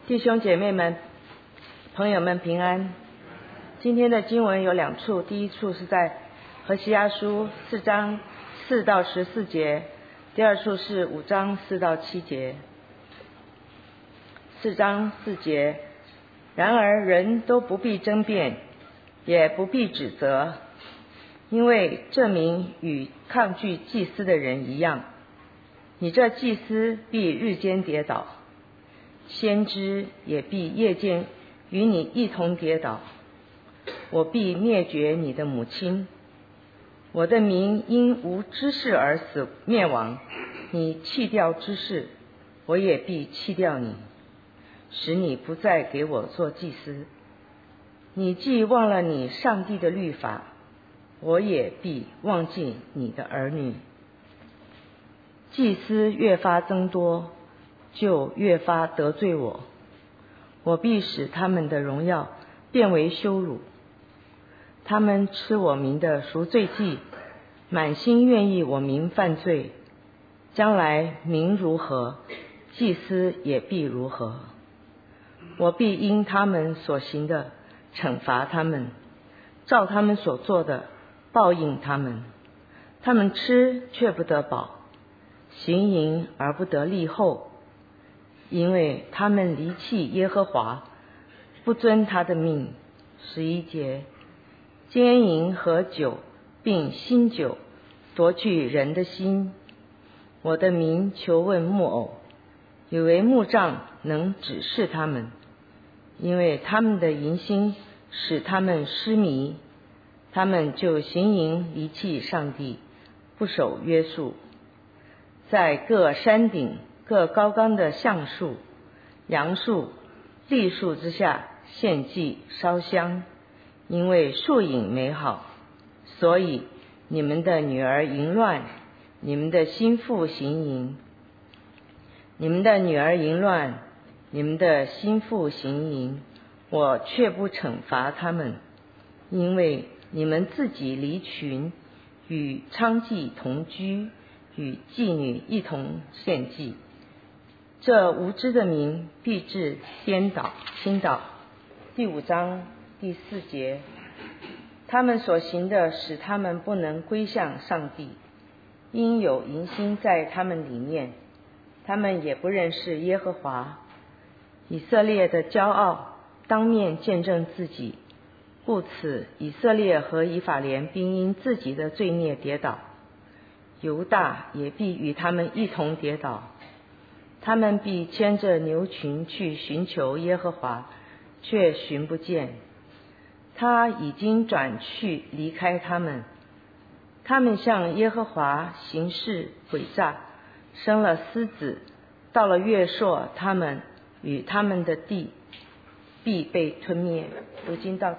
弟兄姐妹们、朋友们平安。今天的经文有两处，第一处是在何西阿书4章4到14节，第二处是5章4到7节。4章4节，然而人都不必争辩，也不必指责，因为这民与抗拒祭司的人一样，你这祭司必日间跌倒，先知也必夜间与你一同跌倒。我必灭绝你的母亲，我的民因无知识而死灭亡。你弃掉知识，我也必弃掉你，使你不再给我做祭司。你既忘了你上帝的律法，我也必忘记你的儿女。祭司越发增多，就越发得罪我，我必使他们的荣耀变为羞辱。他们吃我民的赎罪祭，满心愿意我民犯罪。将来民如何，祭司也必如何。我必因他们所行的惩罚他们，照他们所做的报应他们。他们吃却不得饱，行淫而不得利后，因为他们离弃耶和华，不遵他的命。11节，奸淫和酒并新酒夺去人的心。我的民求问木偶，以为木杖能指示他们，因为他们的淫心使他们失迷，他们就行淫离弃上帝，不守约束。在各山顶、各高冈的橡树、杨树、栗树之下献祭烧香，因为树影美好，所以你们的女儿淫乱，你们的心腹行淫。你们的女儿淫乱，你们的心腹行淫，我却不惩罚他们，因为你们自己离群，与娼妓同居，与妓女一同献祭。这无知的民必致颠倒倾倒。第5章第4节，他们所行的使他们不能归向上帝，因有淫心在他们里面，他们也不认识耶和华。以色列的骄傲当面见证自己，故此以色列和以法莲必因自己的罪孽跌倒，犹大也必与他们一同跌倒。他们必牵着牛群去寻求耶和华，却寻不见。他已经转去离开他们，他们向耶和华行事诡诈，生了狮子，到了月朔，他们与他们的地必被吞灭。读经到此。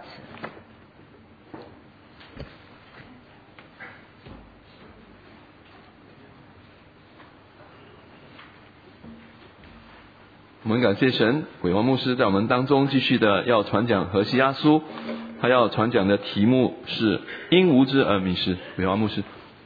我们感谢神，伟王牧师在我们当中继续的要传讲何西阿书，他要传讲的题目是因无知而迷失。伟王牧师。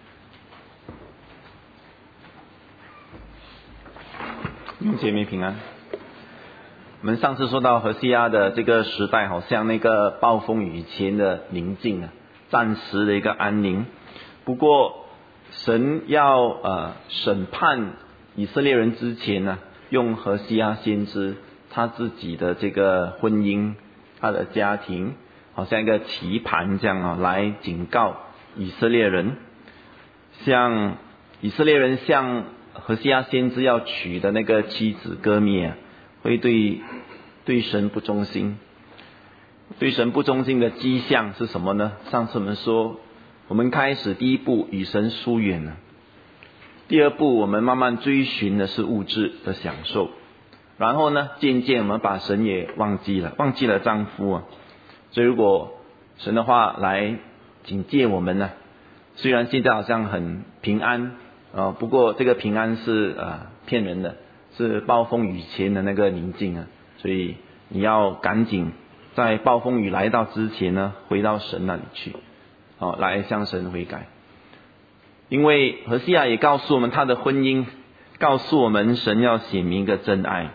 姐妹平安。我们上次说到何西阿的这个时代，好像那个暴风雨前的宁静啊，暂时的一个安宁。不过神要审判以色列人之前呢，用何西阿先知他自己的这个婚姻，他的家庭，好像一个棋盘这样啊，来警告以色列人。像以色列人向何西阿先知要娶的那个妻子歌篾啊，会对神不忠心。对神不忠心的迹象是什么呢？上次我们说，我们开始第一步与神疏远了，第二步我们慢慢追寻的是物质的享受，然后呢，渐渐我们把神也忘记了丈夫啊。所以如果神的话来警戒我们呢，虽然现在好像很平安不过这个平安是骗人的，是暴风雨前的那个宁静啊。所以你要赶紧在暴风雨来到之前呢，回到神那里去，来向神悔改。因为何西阿也告诉我们他的婚姻，告诉我们神要显明一个真爱。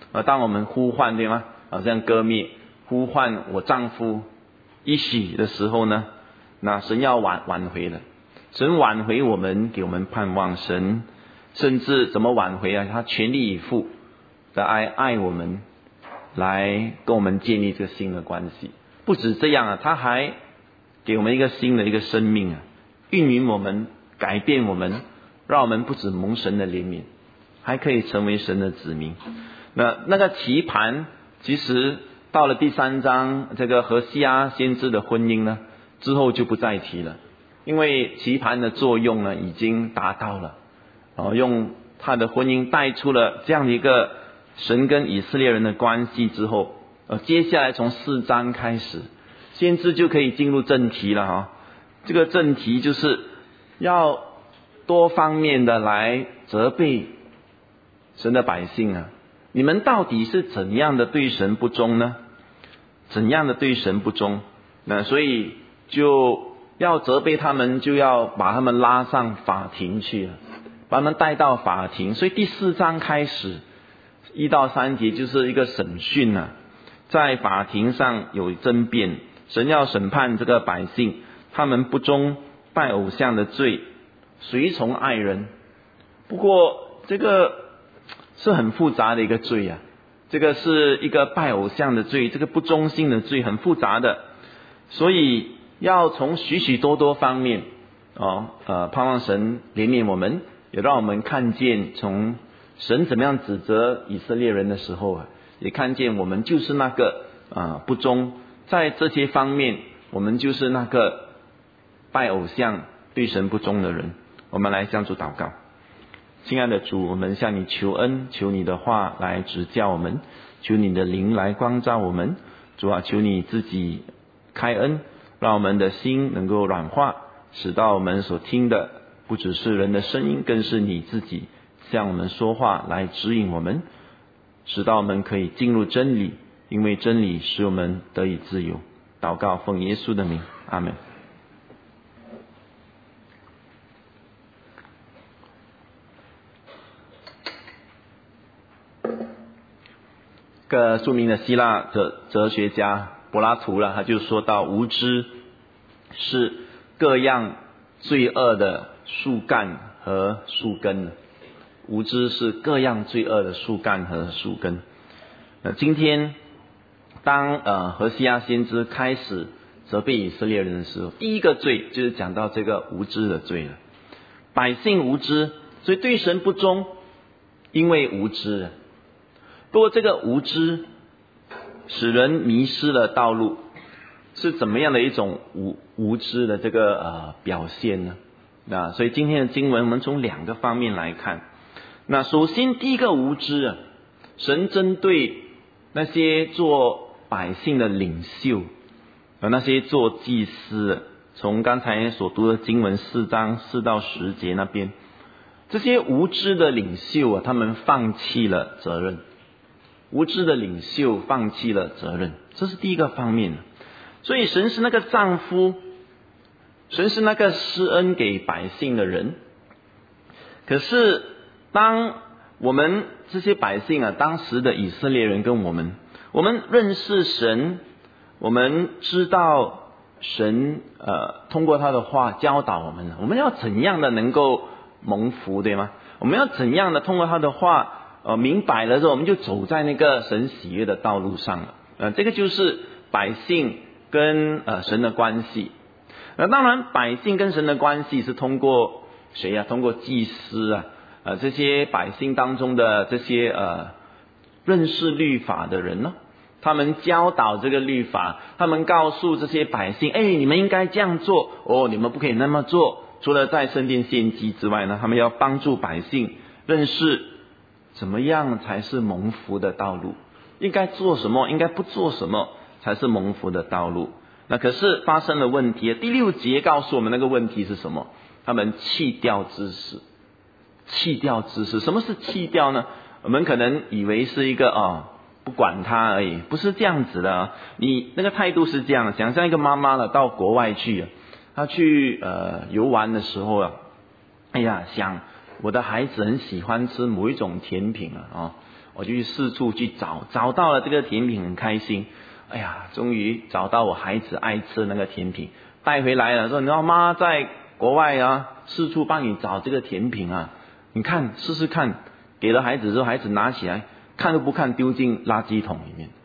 当我们呼唤，对吗？好像歌灭呼唤我丈夫一起的时候呢，那神要挽回了，神挽回我们，给我们盼望。神甚至怎么挽回啊？他全力以赴的爱我们，来跟我们建立这个新的关系。不止这样啊，他还给我们一个新的一个生命啊，运营我们，改变我们，让我们不止蒙神的怜悯，还可以成为神的子民。那个棋盘，其实到了第3章，这个何西阿先知的婚姻呢，之后就不再提了，因为棋盘的作用呢已经达到了，用他的婚姻带出了这样的一个神跟以色列人的关系之后，接下来从4章开始，先知就可以进入正题了哈。这个正题就是要多方面的来责备神的百姓啊，你们到底是怎样的对神不忠呢？怎样的对神不忠？那所以就要责备他们，就要把他们拉上法庭去了，把他们带到法庭。所以第4章开始1到3节就是一个审讯啊，在法庭上有争辩，神要审判这个百姓，他们不忠拜偶像的罪，随从爱人。不过这个是很复杂的一个罪啊，这个是一个拜偶像的罪，这个不忠心的罪，很复杂的，所以要从许许多多方面盼望神怜悯我们，也让我们看见从神怎么样指责以色列人的时候啊，也看见我们就是那个不忠，在这些方面我们就是那个拜偶像对神不忠的人。我们来向主祷告。亲爱的主，我们向你求恩，求你的话来指教我们，求你的灵来光照我们。主啊，求你自己开恩，让我们的心能够软化，使到我们所听的不只是人的声音，更是你自己向我们说话来指引我们，使到我们可以进入真理，因为真理使我们得以自由。祷告奉耶稣的名，阿们。个著名的希腊哲学家柏拉图了，他就说到，无知是各样罪恶的树干和树根。无知是各样罪恶的树干和树根。今天当何西阿先知开始责备以色列人的时候，第一个罪就是讲到这个无知的罪了。百姓无知，所以对神不忠，因为无知。不过这个无知使人迷失了道路，是怎么样的一种无知的这个表现呢？那所以今天的经文我们从2个方面来看。那首先第一个无知啊，神针对那些做百姓的领袖，那些做祭司，从刚才所读的经文4章4到10节那边，这些无知的领袖啊，他们放弃了责任。无知的领袖放弃了责任，这是第一个方面。所以神是那个丈夫，神是那个施恩给百姓的人。可是当我们这些百姓啊，当时的以色列人跟我们认识神，我们知道神通过他的话教导我们，我们要怎样的能够蒙福，对吗？我们要怎样的通过他的话明白了之后，我们就走在那个神喜悦的道路上了。这个就是百姓跟神的关系。当然百姓跟神的关系是通过谁啊？通过祭司啊，这些百姓当中的这些认识律法的人呢，他们教导这个律法，他们告诉这些百姓，你们应该这样做你们不可以那么做。除了在圣殿献祭之外呢，他们要帮助百姓认识怎么样才是蒙福的道路，应该做什么，应该不做什么才是蒙福的道路。那可是发生了问题，第6节告诉我们那个问题是什么？他们弃掉知识。弃掉知识，什么是弃掉呢？我们可能以为是一个不管他而已，不是这样子的。你那个态度是这样，想象一个妈妈了到国外去，她去游玩的时候想我的孩子很喜欢吃某一种甜品我就去四处去找到了这个甜品，很开心。哎呀，终于找到我孩子爱吃的那个甜品，带回来了。说你知道妈在国外啊，四处帮你找这个甜品啊，你看试试看。给了孩子之后，孩子拿起来看都不看，丢进垃圾桶里面，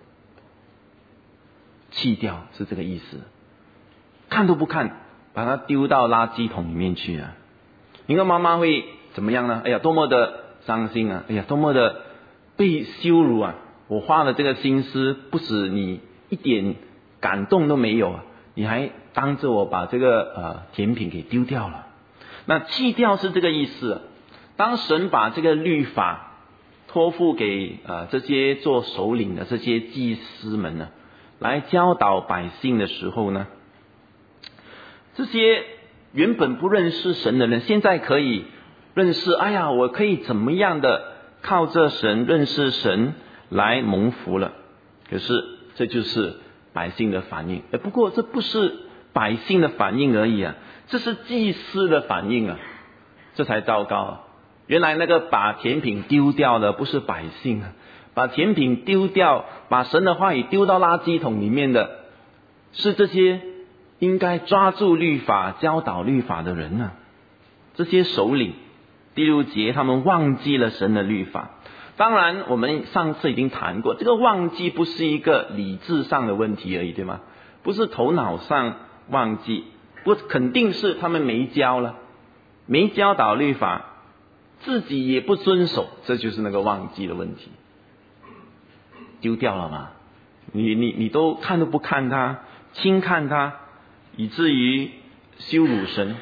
弃掉是这个意思。看都不看，把它丢到垃圾桶里面去啊！你看妈妈会怎么样呢？哎呀，多么的伤心啊！哎呀，多么的被羞辱啊！我花了这个心思，不使你一点感动都没有啊，你还当着我把这个甜品给丢掉了。那弃掉是这个意思啊。当神把这个律法托付给这些做首领的这些祭司们呢，来教导百姓的时候呢，这些原本不认识神的人，现在可以认识，哎呀，我可以怎么样的靠着神认识神来蒙福了。可是这就是百姓的反应。不过这不是百姓的反应而已啊，这是祭司的反应啊，这才糟糕啊。原来那个把甜品丢掉的不是百姓啊，把甜品丢掉，把神的话语丢到垃圾桶里面的是这些应该抓住律法教导律法的人啊。这些首领第6节他们忘记了神的律法。当然我们上次已经谈过，这个忘记不是一个理智上的问题而已，对吗？不是头脑上忘记，不肯定是他们没教了，没教导律法，自己也不遵守，这就是那个忘记的问题。丢掉了嘛？你都看都不看它，轻看它，以至于羞辱神。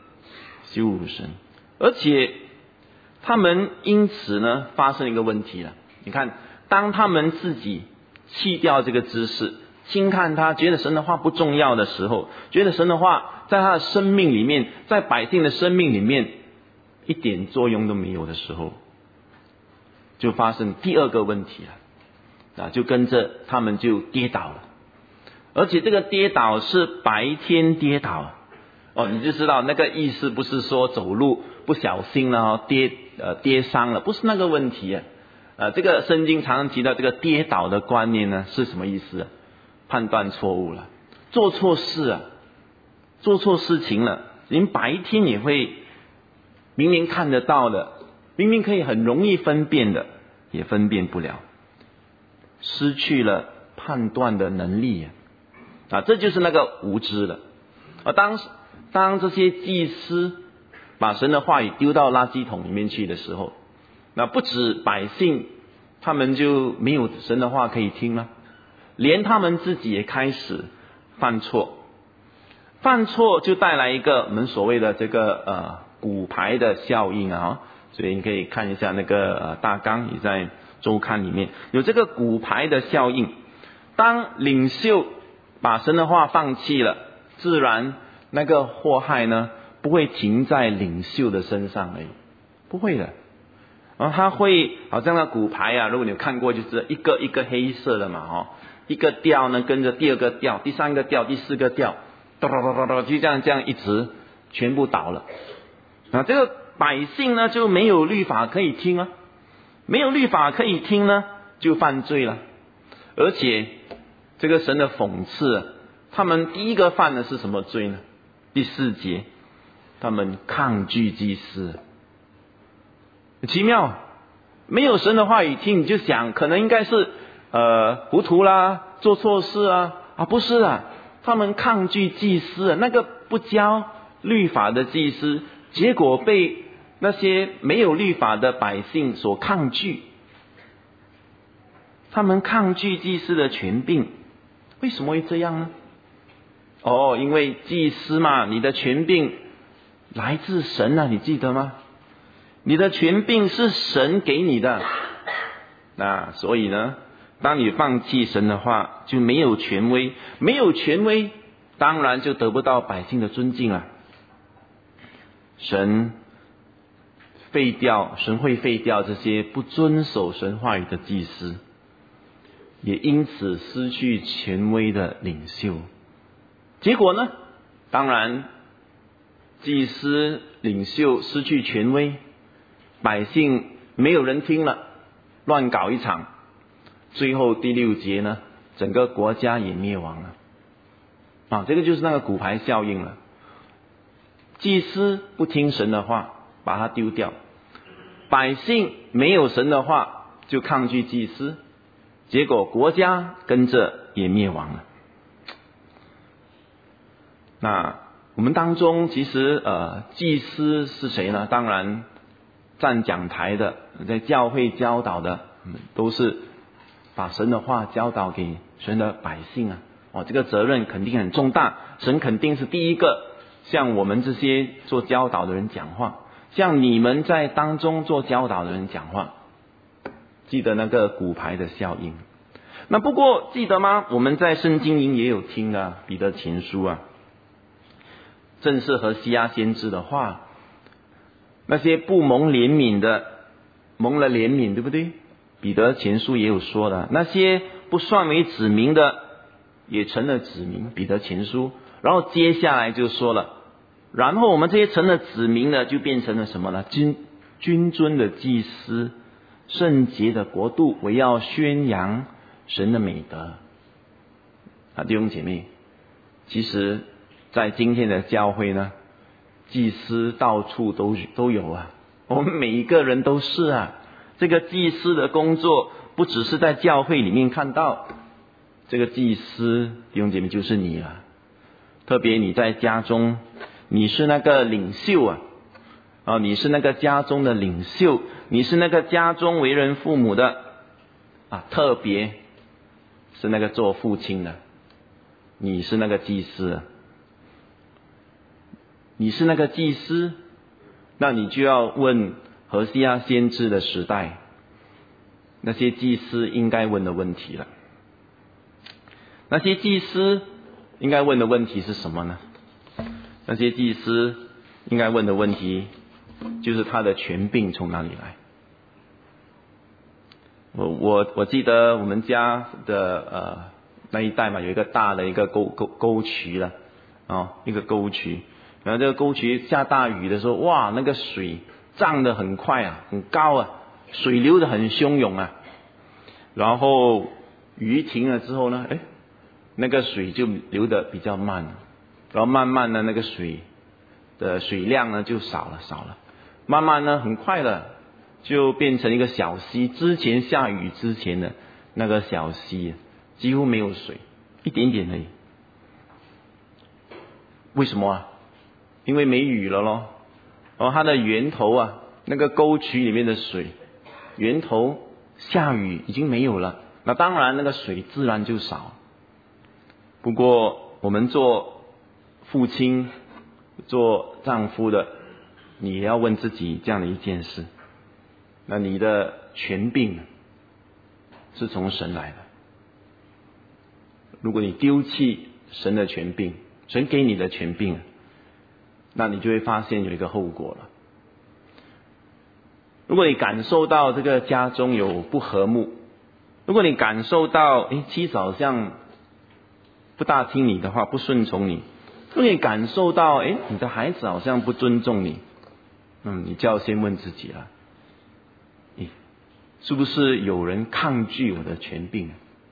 而且他们因此呢发生一个问题了。你看，当他们自己弃掉这个知识，轻看它，觉得神的话不重要的时候，觉得神的话在他的生命里面，在百姓的生命里面一点作用都没有的时候，就发生第二个问题了，就跟着他们就跌倒了。而且这个跌倒是白天跌倒你就知道那个意思不是说走路不小心了跌伤了，不是那个问题这个圣经常常提到这个跌倒的观念呢，是什么意思判断错误了，做错事做错事情了，连白天也会明明看得到的，明明可以很容易分辨的，也分辨不了，失去了判断的能力这就是那个无知了。当这些祭司把神的话语丢到垃圾桶里面去的时候，那不止百姓他们就没有神的话可以听了，连他们自己也开始犯错就带来一个我们所谓的这个骨牌的效应所以你可以看一下那个大纲，也在周刊里面有这个骨牌的效应。当领袖把神的话放弃了，自然那个祸害呢不会停在领袖的身上而已，不会的。它会好像那骨牌如果你有看过，就是一个一个黑色的嘛一个调呢跟着第二个调，第3个调，第4个调，就这样一直全部倒了。这个百姓呢就没有律法可以听没有律法可以听呢就犯罪了。而且这个神的讽刺，他们第一个犯的是什么罪呢？第4节，他们抗拒祭司。奇妙，没有神的话语听，你就想可能应该是糊涂啦，做错事不是他们抗拒祭司那个不教律法的祭司，结果被那些没有律法的百姓所抗拒。他们抗拒祭司的权柄，为什么会这样呢？因为祭司嘛，你的权柄来自神你记得吗？你的权柄是神给你的，所以呢，当你放弃神的话，就没有权威，没有权威，当然就得不到百姓的尊敬了。神会废掉这些不遵守神话语的祭司，也因此失去权威的领袖。结果呢，当然祭司领袖失去权威，百姓没有人听了， 乱搞一场，最后第6节呢，整个国家也灭亡了。这个就是那个骨牌效应了。祭司不听神的话，把它丢掉；百姓没有神的话，就抗拒祭司，结果国家跟着也灭亡了。那我们当中其实祭司是谁呢？当然站讲台的，在教会教导的，都是把神的话教导给神的百姓啊。这个责任肯定很重大，神肯定是第一个向我们这些做教导的人讲话，向你们在当中做教导的人讲话。记得那个骨牌的效应。那不过记得吗？我们在圣经营也有听啊，彼得前书啊，正是何西阿先知的话，那些不蒙怜悯的蒙了怜悯，对不对？彼得前书也有说的，那些不算为子民的也成了子民，彼得前书。然后接下来就说了，然后我们这些成了子民的就变成了什么呢？君尊的祭司，圣洁的国度，为要宣扬神的美德。弟兄姐妹，其实在今天的教会呢，祭司到处都有啊，我们每一个人都是啊。这个祭司的工作不只是在教会里面看到，这个祭司弟兄姐妹就是你了。特别你在家中，你是那个领袖啊，你是那个家中的领袖，你是那个家中为人父母的特别是那个做父亲的，你是那个祭司，你是那个祭司，那你就要问何西阿先知的时代那些祭司应该问的问题了。那些祭司应该问的问题是什么呢？那些祭司应该问的问题就是他的权柄从哪里来。我记得我们家的那一带嘛，有一个大的一个沟渠了一个沟渠，然后这个沟渠下大雨的时候，哇，那个水涨得很快很高水流得很汹涌然后雨停了之后呢，那个水就流得比较慢，然后慢慢的那个水的水量呢就少了，慢慢呢很快的就变成一个小溪。之前下雨之前的那个小溪几乎没有水，一点点而已。为什么因为没雨了咯。它的源头那个沟渠里面的水源头下雨已经没有了，那当然那个水自然就少。不过我们做父亲做丈夫的，你也要问自己这样的一件事，那你的权柄是从神来的。如果你丢弃神的权柄，神给你的权柄，那你就会发现有一个后果了。如果你感受到这个家中有不和睦，如果你感受到妻子好像不大听你的话，不顺从你，如果你感受到你的孩子好像不尊重你，你就要先问自己了，是不是有人抗拒我的权柄？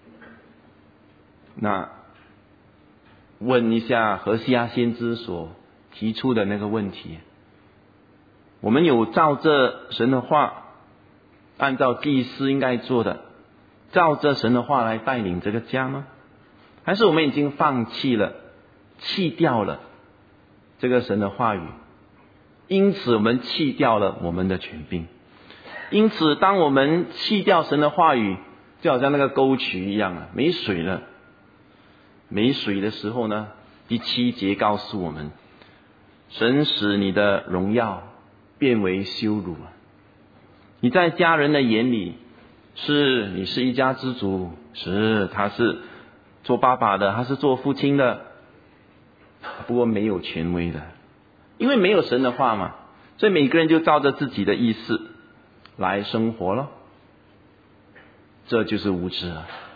那问一下何西阿先知所提出的那个问题，我们有照着神的话，按照祭司应该做的，照着神的话来带领这个家吗？还是我们已经放弃了，弃掉了这个神的话语，因此我们弃掉了我们的权柄。因此当我们弃掉神的话语，就好像那个沟渠一样没水了。没水的时候呢，第7节告诉我们，神使你的荣耀变为羞辱你在家人的眼里你是一家之主，他是做爸爸的，他是做父亲的，不过没有权威的，因为没有神的话嘛，所以每个人就照着自己的意思来生活了，这就是无知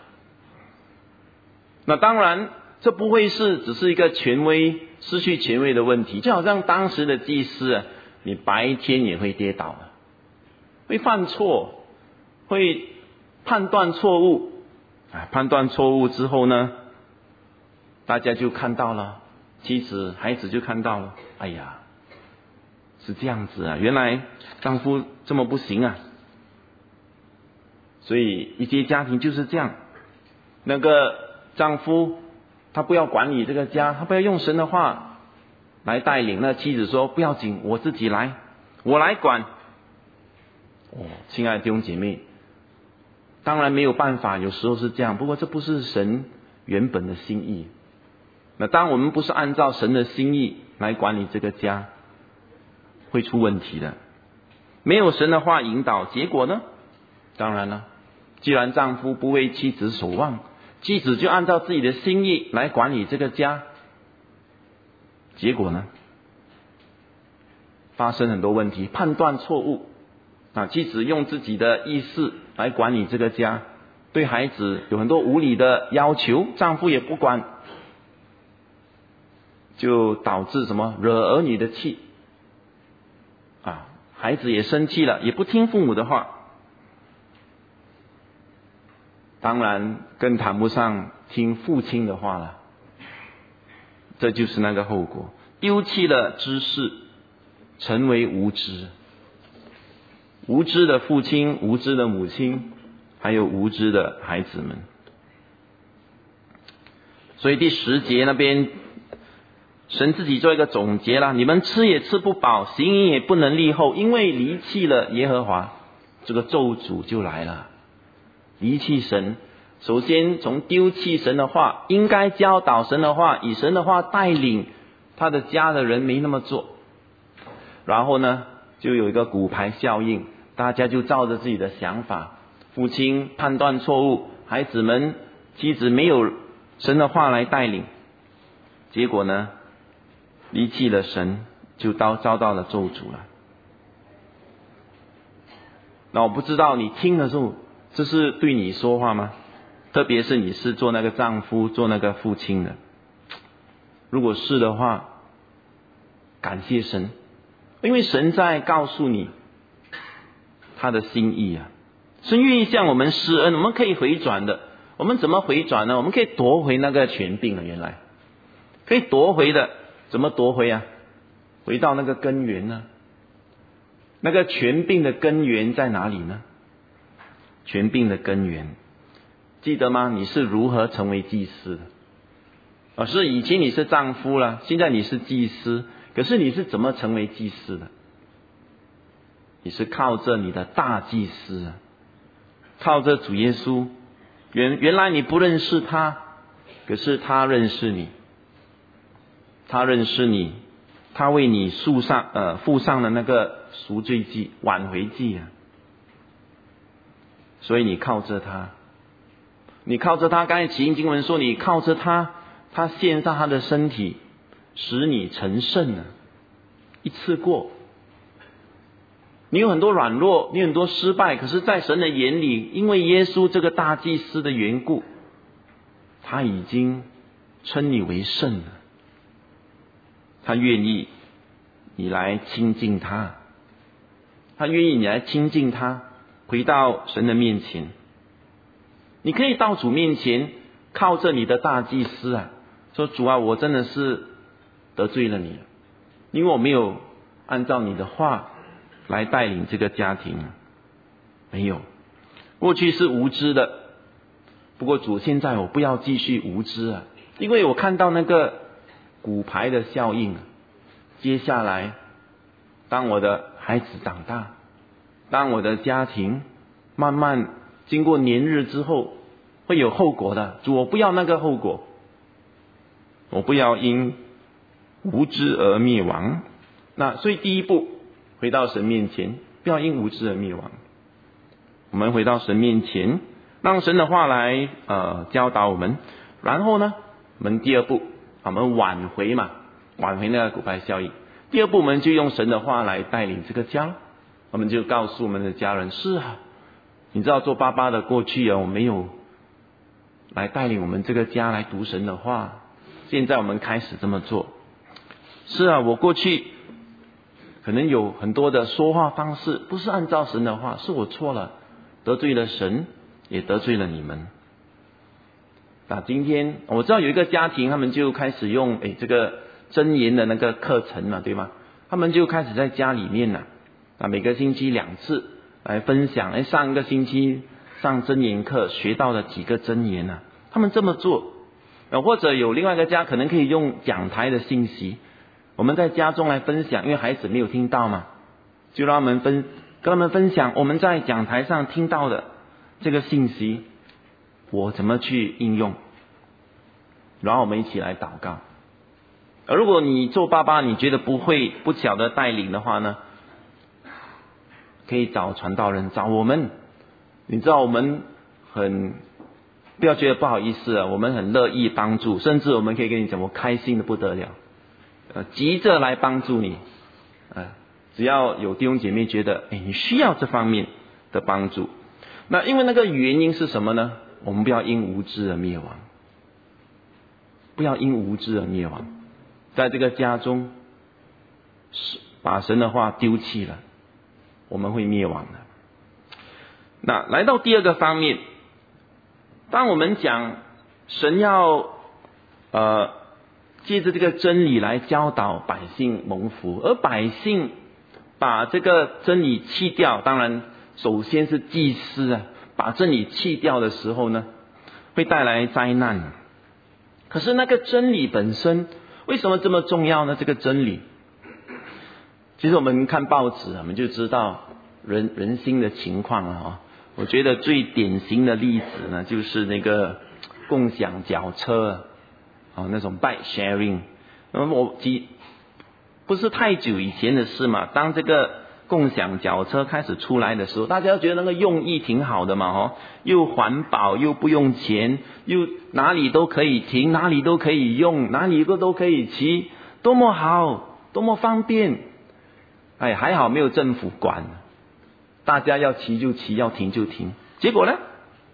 那当然这不会只是一个权威失去权威的问题，就好像当时的祭司你白天也会跌倒会犯错， 会判断错误，判断错误之后呢，大家就看到了，妻子孩子就看到了，哎呀，是这样子啊，原来丈夫这么不行啊。所以一些家庭就是这样，那个丈夫他不要管理这个家，他不要用神的话来带领，那妻子说不要紧，我自己来，我来管。亲爱的弟兄姐妹，当然没有办法，有时候是这样，不过这不是神原本的心意。那当我们不是按照神的心意来管理这个家，会出问题的。没有神的话引导，结果呢？当然了，既然丈夫不为妻子守望，妻子就按照自己的心意来管理这个家，结果呢？发生很多问题，判断错误妻子用自己的意识来管理这个家，对孩子有很多无理的要求，丈夫也不管，就导致什么？惹儿女的气孩子也生气了，也不听父母的话，当然更谈不上听父亲的话了。这就是那个后果，丢弃了知识，成为无知。无知的父亲，无知的母亲，还有无知的孩子们。所以第10节那边，神自己做一个总结啦，你们吃也吃不饱，行淫也不能立后，因为离弃了耶和华，这个咒诅就来了。离弃神，首先从丢弃神的话，应该教导神的话，以神的话带领他的家的人没那么做，然后呢就有一个骨牌效应，大家就照着自己的想法，父亲判断错误，孩子们妻子没有神的话来带领，结果呢离弃了神，就遭到了咒诅了。那我不知道你听的时候，这是对你说话吗？特别是你是做那个丈夫，做那个父亲的，如果是的话，感谢神，因为神在告诉你他的心意啊。神愿意向我们施恩，我们可以回转的。我们怎么回转呢？我们可以夺回那个权柄了，原来可以夺回的。怎么夺回啊？回到那个根源呢？那个权柄的根源在哪里呢？权柄的根源记得吗？你是如何成为祭司的？是以前你是丈夫了，现在你是祭司，可是你是怎么成为祭司的？你是靠着你的大祭司靠着主耶稣。原来你不认识他，可是他认识你，他认识你，他为你付上了那个赎罪祭、挽回祭所以你靠着他，你靠着他。刚才启应经文说，你靠着他，他献上他的身体，使你成圣一次过。你有很多软弱，你有很多失败，可是在神的眼里，因为耶稣这个大祭司的缘故，他已经称你为圣了。他愿意你来亲近他，他愿意你来亲近他，回到神的面前。你可以到主面前，靠着你的大祭司说主啊，我真的是得罪了你，因为我没有按照你的话来带领这个家庭没有，过去是无知的，不过主现在我不要继续无知因为我看到那个骨牌的效应接下来当我的孩子长大，当我的家庭慢慢经过年日之后，会有后果的。主，我不要那个后果，我不要因无知而灭亡。那所以第一步，回到神面前，不要因无知而灭亡。我们回到神面前，让神的话来教导我们。然后呢，我们第二步，我们挽回那个骨牌效应。第二步，我们就用神的话来带领这个家。我们就告诉我们的家人，是你知道做爸爸的过去我没有来带领我们这个家来读神的话，现在我们开始这么做。是我过去可能有很多的说话方式不是按照神的话，是我错了， 得罪了神，也得罪了你们。今天我知道有一个家庭，他们就开始用这个箴言的那个课程了，对吗？他们就开始在家里面每个星期2次来分享，上一个星期上箴言课学到了几个箴言他们这么做。或者有另外一个家可能可以用讲台的信息，我们在家中来分享，因为孩子没有听到嘛，就让他们跟他们分享我们在讲台上听到的这个信息，我怎么去应用，然后我们一起来祷告。而如果你做爸爸你觉得不晓得带领的话呢，可以找传道人，找我们。你知道我们不要觉得不好意思我们很乐意帮助，甚至我们可以跟你讲，我开心的不得了，急着来帮助你。只要有弟兄姐妹觉得你需要这方面的帮助，那因为那个原因是什么呢？我们不要因无知而灭亡，不要因无知而灭亡。在这个家中把神的话丢弃了，我们会灭亡的。那来到第二个方面，当我们讲神要借着这个真理来教导百姓蒙福，而百姓把这个真理弃掉，当然首先是祭司把真理弃掉的时候呢，会带来灾难。可是那个真理本身为什么这么重要呢？这个真理其实我们看报纸我们就知道人心的情况我觉得最典型的例子呢，就是那个共享脚车那种 bike sharing。不是太久以前的事嘛，当这个共享脚车开始出来的时候，大家觉得那个用意挺好的嘛又环保又不用钱，又哪里都可以停，哪里都可以用，哪里都可以骑，多么好，多么方便。还好没有政府管，大家要骑就骑，要停就停。结果呢，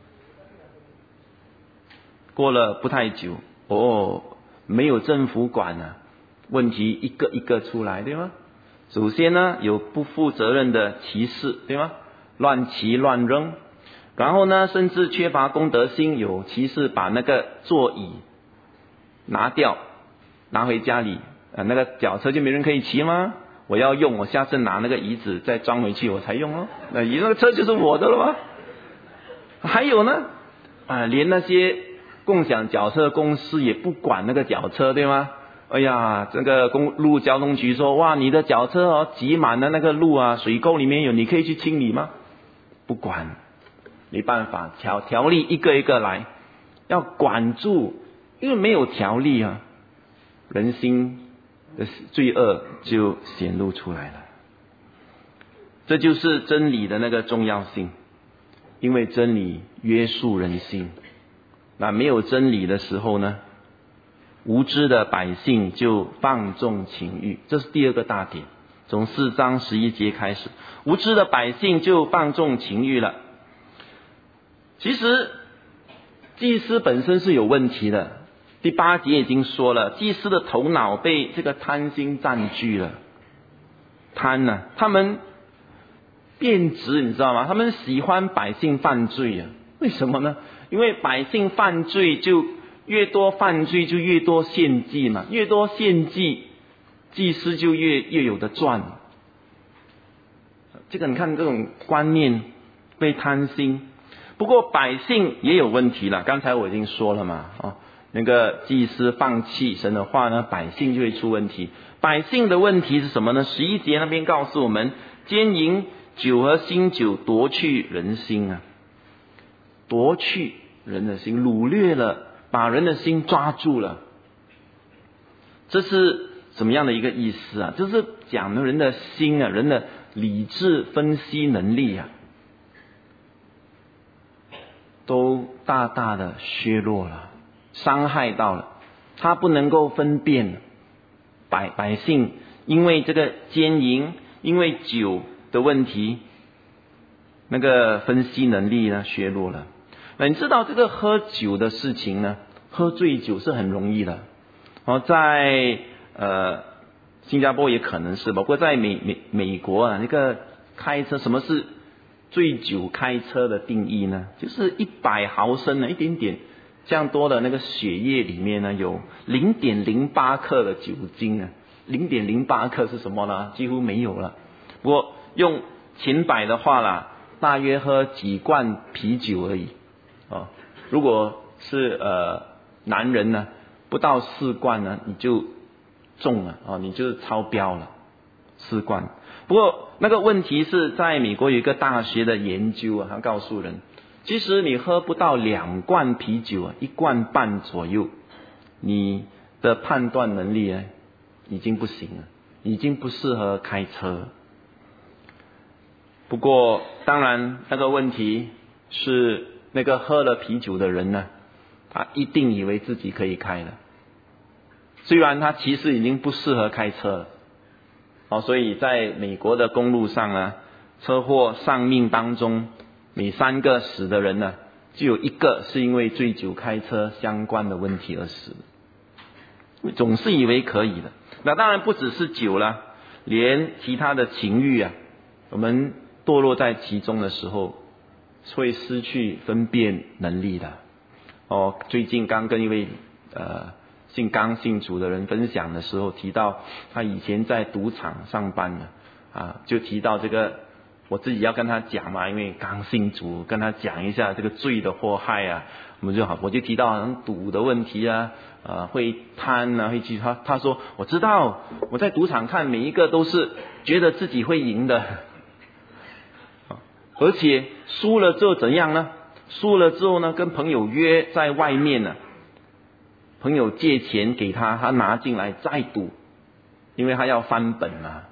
过了不太久没有政府管问题一个一个出来，对吗？首先呢，有不负责任的骑士，对吗？乱骑乱扔。然后呢，甚至缺乏公德心，有骑士把那个座椅拿掉，拿回家里那个脚车就没人可以骑吗？我要用，我下次拿那个椅子再装回去我才用那个车就是我的了吗？还有呢连那些共享脚车公司也不管那个脚车，对吗？这个公路交通局说，哇，你的脚车挤满了那个路水沟里面有，你可以去清理吗？不管，没办法，条例一个一个来，要管住，因为没有条例人心的罪恶就显露出来了。这就是真理的那个重要性，因为真理约束人心。那没有真理的时候呢，无知的百姓就放纵情欲，这是第二个大点，从4章11节开始，无知的百姓就放纵情欲了。其实祭司本身是有问题的，第8节已经说了，祭司的头脑被这个贪心占据了。贪他们变质，你知道吗？他们喜欢百姓犯罪为什么呢？因为百姓犯罪就越多犯罪就越多献祭嘛，越多献祭，祭司就越有的赚。这个你看这种观念被贪心。不过百姓也有问题了，刚才我已经说了嘛那个祭司放弃神的话呢，百姓就会出问题。百姓的问题是什么呢？11节那边告诉我们，奸淫酒和新酒夺去人心夺去人的心，掳掠了，把人的心抓住了。这是什么样的一个意思就是讲人的心人的理智分析能力都大大的削弱了，伤害到了，他不能够分辨。百姓因为这个奸淫，因为酒的问题，那个分析能力呢削弱了。你知道这个喝酒的事情呢，喝醉酒是很容易的在新加坡也可能是，包括在美国那个开车，什么是醉酒开车的定义呢，就是100毫升的一点点这样多的那个血液里面呢，有0.08克的酒精啊。0.08克是什么呢？几乎没有了。不过用秦百的话啦，大约喝几罐啤酒而已哦。如果是男人呢，不到4罐呢，你就中了哦，你就超标了4罐。不过那个问题是在美国有一个大学的研究啊，他告诉人，其实你喝不到2罐啤酒啊，1罐半左右，你的判断能力啊已经不行了，已经不适合开车。不过当然那个问题是那个喝了啤酒的人呢，他一定以为自己可以开了，虽然他其实已经不适合开车了哦。所以在美国的公路上呢，车祸丧命当中，每3个死的人呢，就有1个是因为醉酒开车相关的问题而死。总是以为可以的。那当然不只是酒了，连其他的情欲啊，我们堕落在其中的时候，会失去分辨能力的。哦，最近刚跟一位姓主的人分享的时候，提到他以前在赌场上班呢，就提到这个，我自己要跟他讲嘛，因为刚信主，跟他讲一下这个罪的祸害啊，我就提到好像赌的问题啊，会贪啊，会去他说我知道，我在赌场看每一个都是觉得自己会赢的，而且输了之后怎样呢？输了之后呢，跟朋友约在外面呢，朋友借钱给他，他拿进来再赌，因为他要翻本嘛，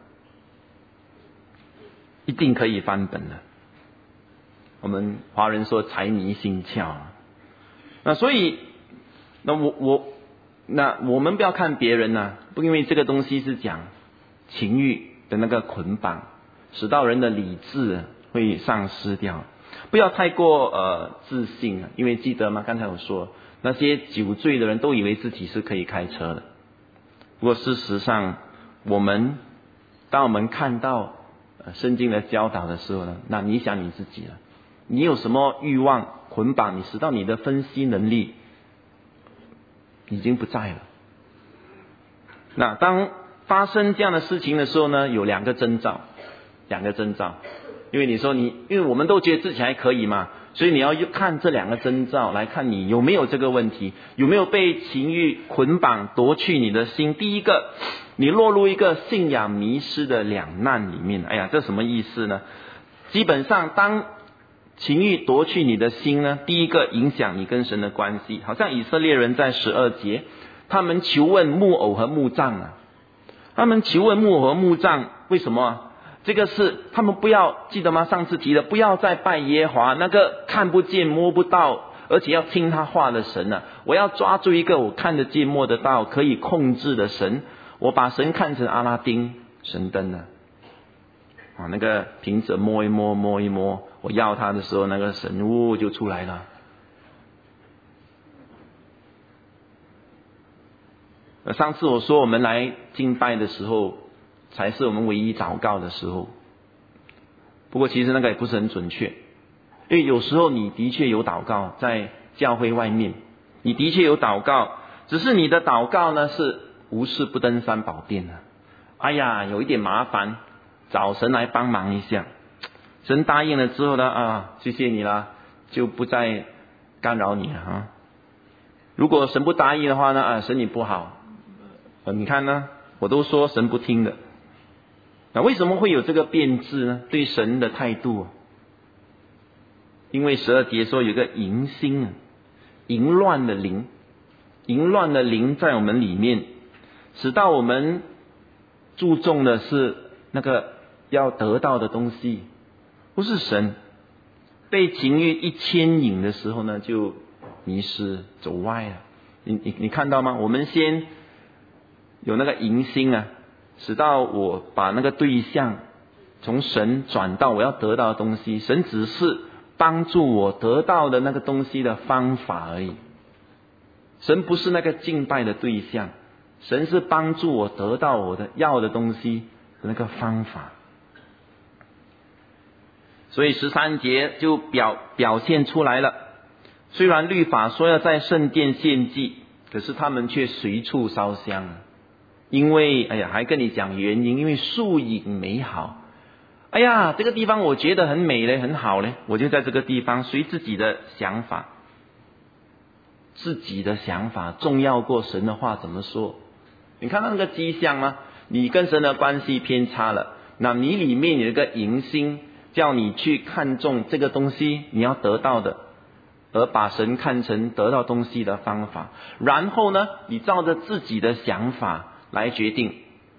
一定可以翻本的。我们华人说财迷心窍，那所以那我们不要看别人啊，不因为这个东西是讲情欲的那个捆绑，使到人的理智会丧失掉。不要太过自信啊，因为记得吗？刚才我说那些酒醉的人都以为自己是可以开车的。不过事实上，当我们看到圣经的教导的时候呢，那你想你自己了，你有什么欲望捆绑你，使到你的分析能力已经不在了。那当发生这样的事情的时候呢，有两个征兆。因为你说因为我们都觉得自己还可以嘛，所以你要看这2个征兆来看你有没有这个问题，有没有被情欲捆绑夺去你的心。第一个，你落入一个信仰迷失的两难里面。哎呀，这什么意思呢？基本上当情欲夺去你的心呢，第一个影响你跟神的关系。好像以色列人在12节，他们求问木偶和木杖啊，他们求问木偶和木杖，为什么啊？这个是他们不要，记得吗？上次提的，不要再拜耶和华那个看不见摸不到，而且要听他话的神啊！我要抓住一个我看得见摸得到可以控制的神。我把神看成阿拉丁神灯啊，那个瓶子摸一摸，我要他的时候，那个神物就出来了。上次我说我们来敬拜的时候才是我们唯一祷告的时候，不过其实那个也不是很准确，因为有时候你的确有祷告，在教会外面你的确有祷告，只是你的祷告呢是无事不登三宝殿啊。哎呀，有一点麻烦，找神来帮忙一下。神答应了之后呢，谢谢你啦，就不再干扰你了啊。如果神不答应的话呢，神你不好，你看呢，我都说神不听的。那为什么会有这个变质呢？对神的态度，因为12节说有个淫心，淫乱的灵在我们里面，使到我们注重的是那个要得到的东西，不是神。被情欲一牵引的时候呢，就迷失走歪了。你看到吗？我们先有那个淫心啊，使到我把那个对象从神转到我要得到的东西，神只是帮助我得到的那个东西的方法而已。神不是那个敬拜的对象，神是帮助我得到我的要的东西的那个方法。 所以13节就表现出来了。虽然律法说要在圣殿献祭，可是他们却随处烧香，因为还跟你讲原因，因为树影美好。这个地方我觉得很美嘞，很好嘞，我就在这个地方随自己的想法，自己的想法重要过神的话怎么说？你看到那个迹象吗？你跟神的关系偏差了，那你里面有一个淫心，叫你去看重这个东西你要得到的，而把神看成得到东西的方法，然后呢，你照着自己的想法来决定。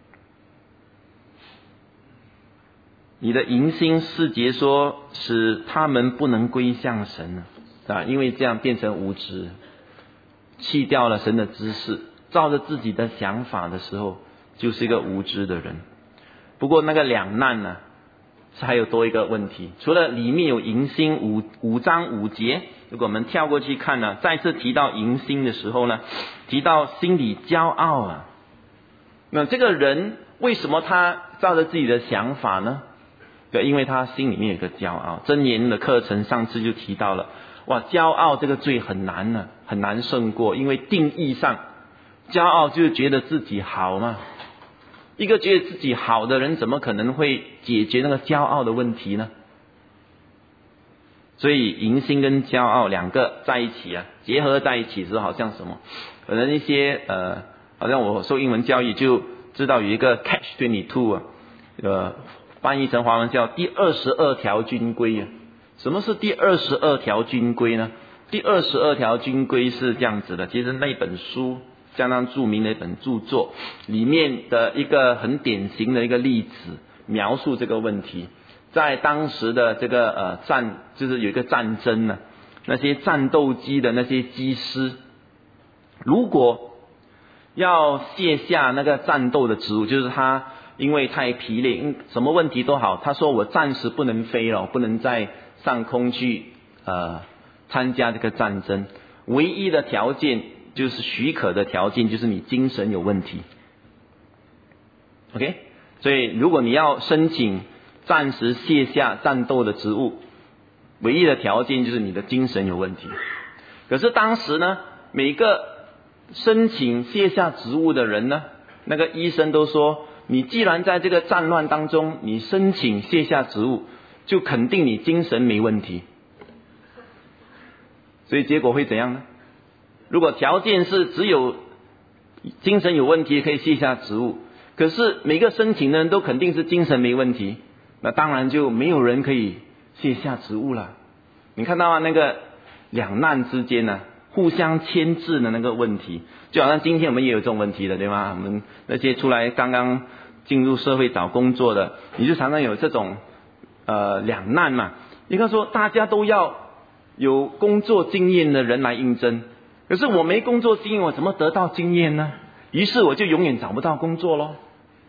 你的淫心4节说，使他们不能归向神因为这样变成无知，弃掉了神的知识，照着自己的想法的时候，就是一个无知的人。不过那个两难呢，还有多一个问题，除了里面有淫心5章5节，如果我们跳过去看呢，再次提到淫心的时候呢，提到心里骄傲那这个人为什么他照着自己的想法呢？对，因为他心里面有个骄傲。箴言的课程上次就提到了，骄傲这个罪很难很难胜过，因为定义上，骄傲就是觉得自己好嘛。一个觉得自己好的人，怎么可能会解决那个骄傲的问题呢？所以淫心跟骄傲两个在一起结合在一起是好像什么？可能一些好像我受英文教育就知道有一个 catch-22翻译成华文叫第22条军规什么是第22条军规呢？第22条军规是这样子的，其实那本书相当著名的一本著作，里面的一个很典型的一个例子描述这个问题。在当时的这个就是有一个战争那些战斗机的那些机师，如果要卸下那个战斗的职务，就是他因为太疲累，什么问题都好，他说我暂时不能飞了，不能在上空去参加这个战争，唯一的条件就是许可的条件就是你精神有问题。 OK， 所以如果你要申请暂时卸下战斗的职务，唯一的条件就是你的精神有问题。可是当时呢，每个申请卸下职务的人呢，那个医生都说，你既然在这个战乱当中，你申请卸下职务，就肯定你精神没问题。所以结果会怎样呢？如果条件是只有精神有问题可以卸下职务，可是每个申请的人都肯定是精神没问题，那当然就没有人可以卸下职务了。你看到那个两难之间互相牵制的那个问题，就好像今天我们也有这种问题的，对吗？我们那些出来刚刚进入社会找工作的，你就常常有这种两难嘛。你看说大家都要有工作经验的人来应征，可是我没工作经验，我怎么得到经验呢？于是我就永远找不到工作咯。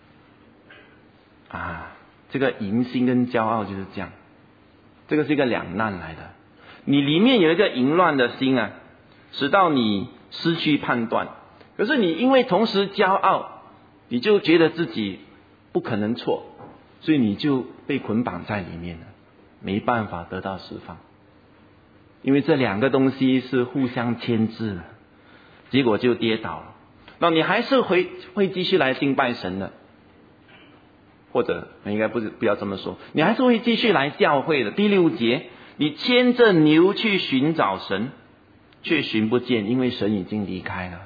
这个淫心跟骄傲就是这样，这个是一个两难来的。你里面有一个淫乱的心使到你失去判断，可是你因为同时骄傲，你就觉得自己不可能错，所以你就被捆绑在里面了，没办法得到释放。因为这两个东西是互相牵制的，结果就跌倒了。那你还是会继续来敬拜神的，或者应该不要这么说，你还是会继续来教会的。第6节，你牵着牛去寻找神，却寻不见，因为神已经离开了。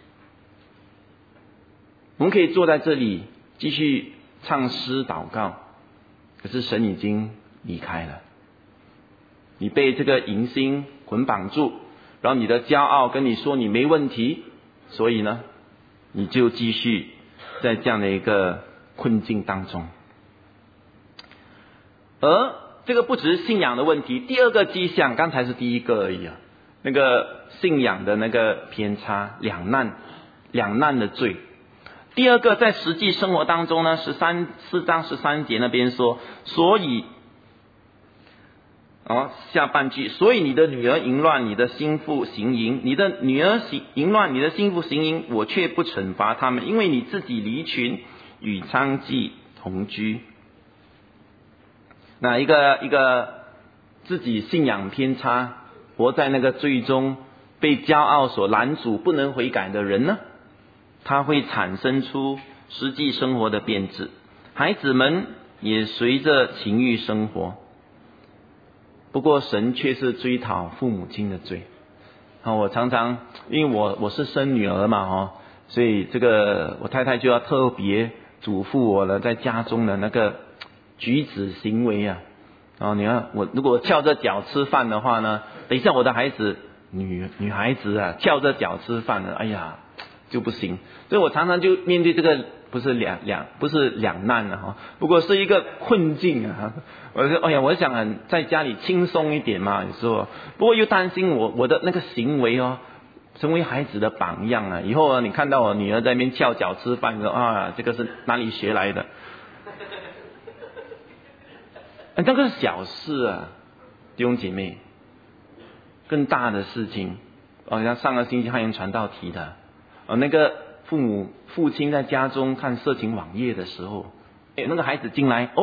我们可以坐在这里继续唱诗祷告，可是神已经离开了。你被这个淫心捆绑住，然后你的骄傲跟你说你没问题，所以呢，你就继续在这样的一个困境当中。而这个不只是信仰的问题，第二个迹象，刚才是第一个而已那个信仰的那个偏差，两难的罪。第二个在实际生活当中呢，4章13节那边说，所以下半句，所以你的女儿淫乱，你的心腹行淫；你的女儿淫乱，你的心腹行淫，我却不惩罚他们，因为你自己离群，与娼妓同居。 那一个自己信仰偏差，活在那个罪中，被骄傲所拦阻，不能悔改的人呢，他会产生出实际生活的变质，孩子们也随着情欲生活。不过神却是追讨父母亲的罪。我常常因为我是生女儿嘛，所以这个我太太就要特别嘱咐我了，在家中的那个举止行为啊。你看我如果翘着脚吃饭的话呢，等一下我的孩子女孩子啊翘着脚吃饭了，哎呀就不行。所以我常常就面对这个不是两难啊，不过是一个困境啊。我说我想在家里轻松一点嘛，有时候不过又担心我的那个行为成为孩子的榜样啊。以后你看到我女儿在那边翘脚吃饭，说这个是哪里学来的？那个是小事啊，弟兄姐妹。更大的事情像上个星期汉阳传道提的那个父亲在家中看色情网页的时候，那个孩子进来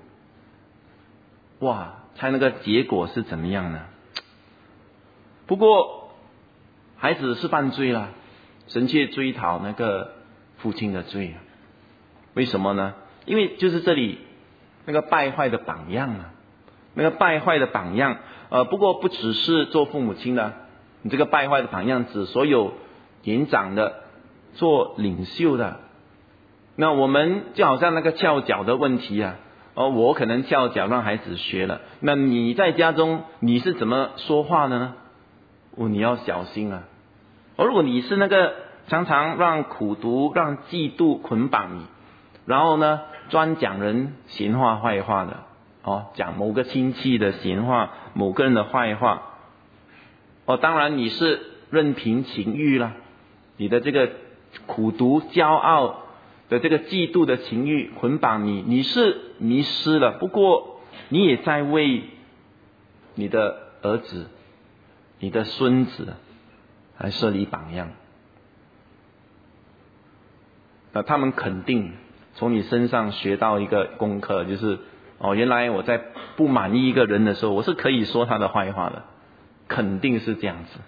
猜那个结果是怎么样呢？不过孩子是犯罪了，神却追讨那个父亲的罪。为什么呢？因为就是这里那个败坏的榜样啊，那个败坏的榜样不过不只是做父母亲的，你这个败坏的榜样指所有年长的，做领袖的。那我们就好像那个翘脚的问题啊，我可能翘脚让孩子学了，那你在家中你是怎么说话的呢？你要小心啊。如果你是那个常常让苦毒让嫉妒捆绑你，然后呢专讲人闲话坏话的讲某个亲戚的闲话，某个人的坏话当然你是任凭情欲了，你的这个苦毒骄傲的这个嫉妒的情欲捆绑你，你是迷失了。不过你也在为你的儿子你的孙子来设立榜样。他们肯定从你身上学到一个功课，就是原来我在不满意一个人的时候，我是可以说他的坏话的，肯定是这样子。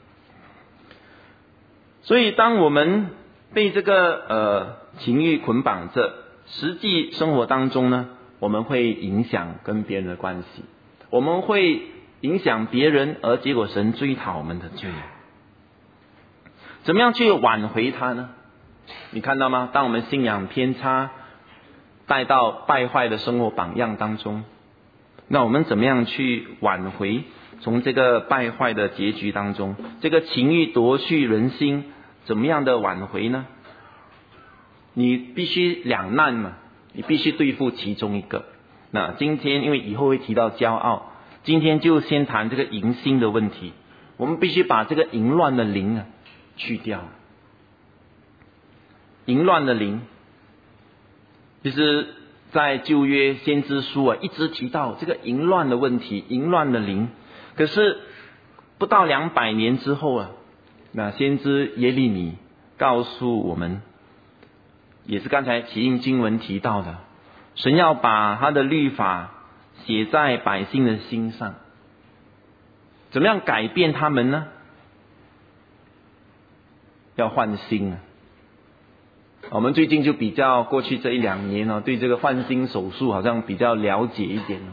所以当我们被这个情欲捆绑着，实际生活当中呢，我们会影响跟别人的关系，我们会影响别人，而结果神追讨我们的罪。怎么样去挽回它呢？你看到吗？当我们信仰偏差带到败坏的生活榜样当中，那我们怎么样去挽回从这个败坏的结局当中，这个情欲夺去人心，怎么样的挽回呢？你必须两难嘛，你必须对付其中一个。那今天因为以后会提到骄傲，今天就先谈这个淫心的问题。我们必须把这个淫乱的灵去掉。淫乱的灵其实在旧约先知书一直提到这个淫乱的问题，淫乱的灵。可是不到200年之后那先知耶利米告诉我们，也是刚才起因经文提到的，神要把他的律法写在百姓的心上。怎么样改变他们呢？要换心我们最近就比较过去这1-2年对这个换心手术好像比较了解一点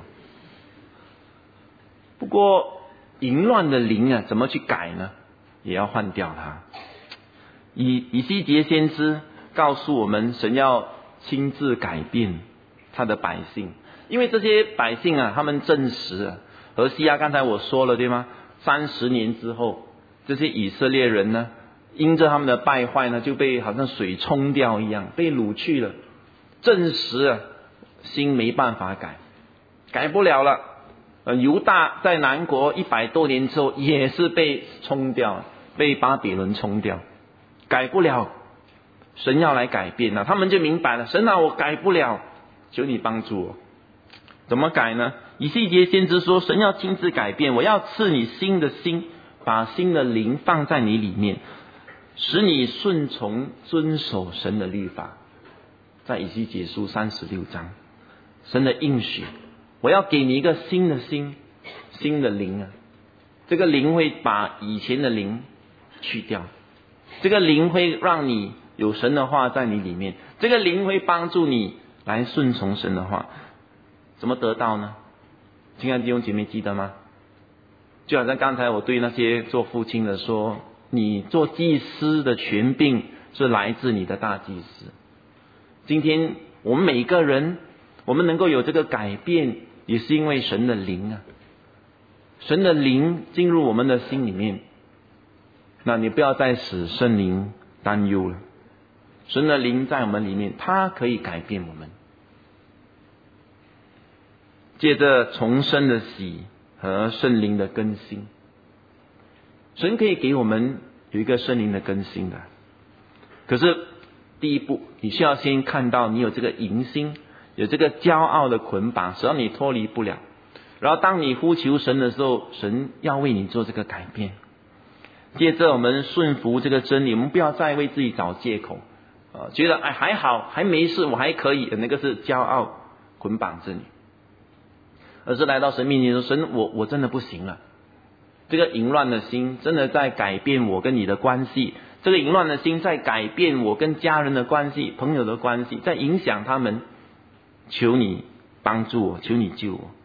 不过淫乱的灵怎么去改呢？也要换掉它。以西结先知告诉我们，神要亲自改变他的百姓，因为这些百姓他们证实何西阿刚才我说了对吗？30年之后，这些以色列人呢，因着他们的败坏呢，就被好像水冲掉一样，被掳去了。证实心没办法改不了了。犹大在南国100多年之后，也是被冲掉，被巴比伦冲掉，改不了。神要来改变他们就明白了，神我改不了，求你帮助我。怎么改呢？以西结先知说，神要亲自改变，我要赐你新的心，把新的灵放在你里面，使你顺从遵守神的律法。在以西结书36章，神的应许我要给你一个新的心，新的灵啊。这个灵会把以前的灵去掉，这个灵会让你有神的话在你里面，这个灵会帮助你来顺从神的话。怎么得到呢？亲爱的弟兄姐妹记得吗？就好像刚才我对那些做父亲的说，你做祭司的权柄是来自你的大祭司。今天我们每一个人，我们能够有这个改变，也是因为神的灵啊。神的灵进入我们的心里面，那你不要再使圣灵担忧了。神的灵在我们里面，它可以改变我们。借着重生的洗和圣灵的更新，神可以给我们有一个圣灵的更新的。可是第一步，你需要先看到你有这个淫心，有这个骄傲的捆绑，使到你脱离不了。然后当你呼求神的时候，神要为你做这个改变。接着我们顺服这个真理，我们不要再为自己找借口，觉得还好，还没事，我还可以，那个是骄傲捆绑着你。而是来到神面前说，神，我真的不行了。这个淫乱的心真的在改变我跟你的关系，这个淫乱的心在改变我跟家人的关系、朋友的关系，在影响他们。求你帮助我，求你救我。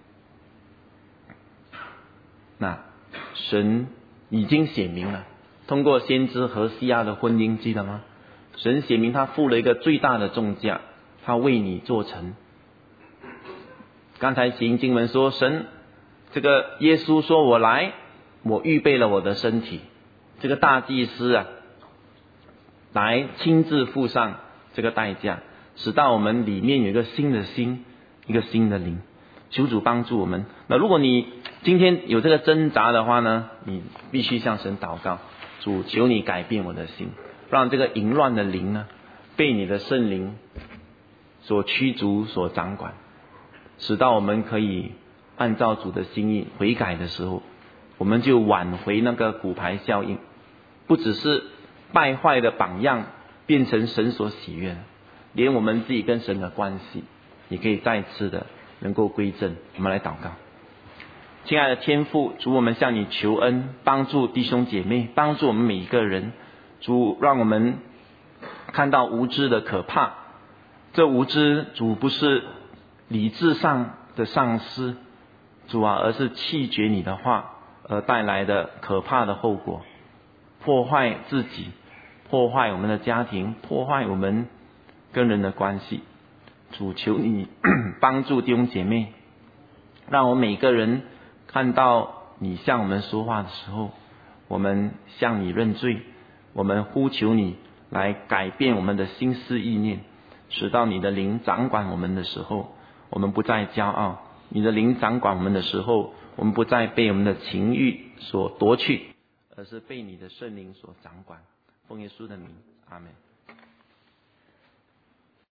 那神已经写明了，通过先知何西阿的婚姻，记得吗？神写明他付了一个最大的重价，他为你做成。刚才行经文说，神这个耶稣说，我来，我预备了我的身体。这个大祭司啊，来亲自付上这个代价，使到我们里面有一个新的心，一个新的灵。求主帮助我们。那如果你今天有这个挣扎的话呢，你必须向神祷告，主，求你改变我的心，让这个淫乱的灵呢，被你的圣灵所驱逐、所掌管，使到我们可以按照主的心意悔改的时候，我们就挽回那个骨牌效应，不只是败坏的榜样变成神所喜悦的，连我们自己跟神的关系也可以再次的能够归正。我们来祷告。亲爱的天父，主，我们向你求恩，帮助弟兄姐妹，帮助我们每一个人。主，让我们看到无知的可怕。这无知，主，不是理智上的丧失，主啊，而是弃绝你的话而带来的可怕的后果，破坏自己，破坏我们的家庭，破坏我们跟人的关系。主，求你帮助弟兄姐妹，让我们每个人看到你向我们说话的时候，我们向你认罪，我们呼求你来改变我们的心思意念，使到你的灵掌管我们的时候，我们不再骄傲；你的灵掌管我们的时候，我们不再被我们的情欲所夺去，而是被你的圣灵所掌管。奉耶稣的名，阿们。